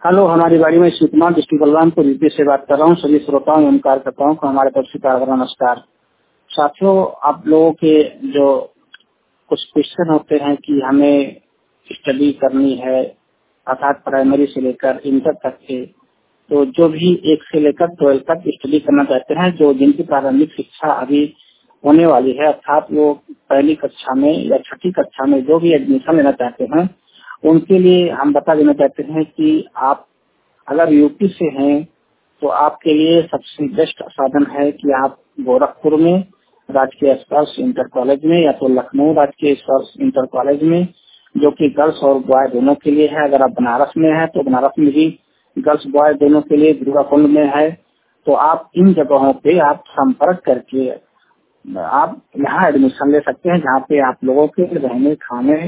Hello, हमारी बाड़ी में शिव कुमार डिस्ट्रिक्ट बलरामपुर यूपी से बात कर रहा हूँ। सभी श्रोताओं एवं कार्यकर्ताओं को हमारे तरफ से प्यार भरा नमस्कार। साथियों, आप लोगों के जो कुछ क्वेश्चन होते हैं कि हमें स्टडी करनी है, अर्थात प्राइमरी से लेकर इंटर तक के, तो जो भी 1 से लेकर 12 तक स्टडी करना चाहते हैं, जो जिनकी प्रारंभिक शिक्षा अभी होने वाली है, अर्थात वो पहली कक्षा में या छठी कक्षा में जो भी एडमिशन लेना चाहते हैं, उनके लिए हम बता देना चाहते हैं कि आप अगर यूपी से हैं तो आपके लिए सबसे बेस्ट साधन है कि आप गोरखपुर में राजकीय स्पर्श इंटर कॉलेज में या तो लखनऊ राजकीय स्पर्श इंटर कॉलेज में, जो कि गर्ल्स और बॉय दोनों के लिए है। अगर आप बनारस में हैं तो बनारस में भी गर्ल्स बॉय दोनों के लिए दुर्गाकुंड में है। तो आप इन जगहों पे आप संपर्क करके आप यहाँ एडमिशन ले सकते हैं, जहाँ पे आप लोगों के रहने खाने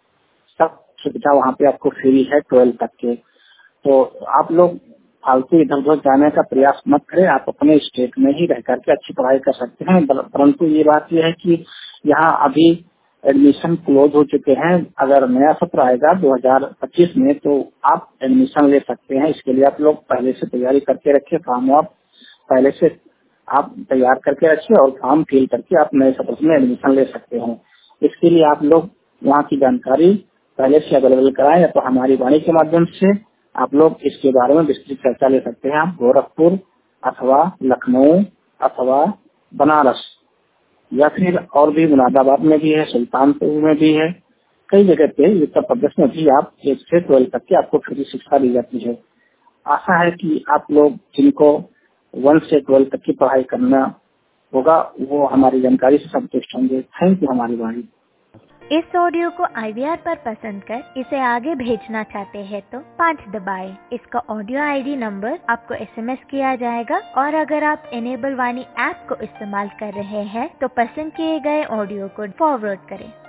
सब सुविधा वहाँ पे आपको फ्री है 12 तक के। तो आप लोग फालतू इधर उधर जाने का प्रयास मत करें, आप अपने स्टेट में ही रह करके अच्छी पढ़ाई कर सकते हैं। परंतु ये बात यह है कि यहाँ अभी एडमिशन क्लोज हो चुके हैं। अगर नया सत्र आएगा 2025 में तो आप एडमिशन ले सकते हैं। इसके लिए आप लोग पहले से तैयारी करके रखिए, फॉर्म आप पहले से आप तैयार करके रखिए और फॉर्म फिल करके आप नए सत्र में एडमिशन ले सकते हैं। इसके लिए आप लोग वहाँ की जानकारी पहले से अवेलेबल कराएं, या तो हमारी वाणी के माध्यम से आप लोग इसके बारे में विस्तृत चर्चा ले सकते हैं। आप गोरखपुर अथवा लखनऊ अथवा बनारस या फिर और भी मुरादाबाद में भी है, सुल्तानपुर में भी है, कई जगह पे उत्तर प्रदेश में भी आप 1 से 12 तक की आपको फ्री शिक्षा दी जाती है। आशा है कि आप लोग जिनको 1 से 12 तक की पढ़ाई करना होगा वो हमारी जानकारी से संतुष्ट होंगे। Thank you. हमारी वाणी इस ऑडियो को IVR पर पसंद कर इसे आगे भेजना चाहते हैं तो 5 दबाएं। इसका ऑडियो ID नंबर आपको SMS किया जाएगा, और अगर आप इनेबल वाणी ऐप को इस्तेमाल कर रहे हैं तो पसंद किए गए ऑडियो को फॉरवर्ड करें।